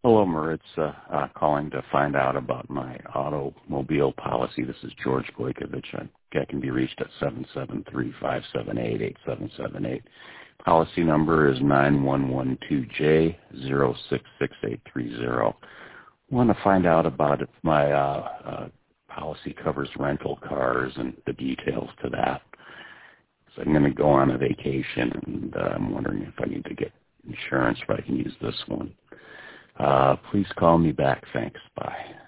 Hello, Maritz. Calling to find out about my automobile policy. This is George Boykovich. I can be reached at 773-578-8778. Policy number is 9112J066830. Want to find out about if my policy covers rental cars and the details to that. So I'm going to go on a vacation, and I'm wondering if I need to get insurance, but I can use this one. Please call me back. Thanks. Bye.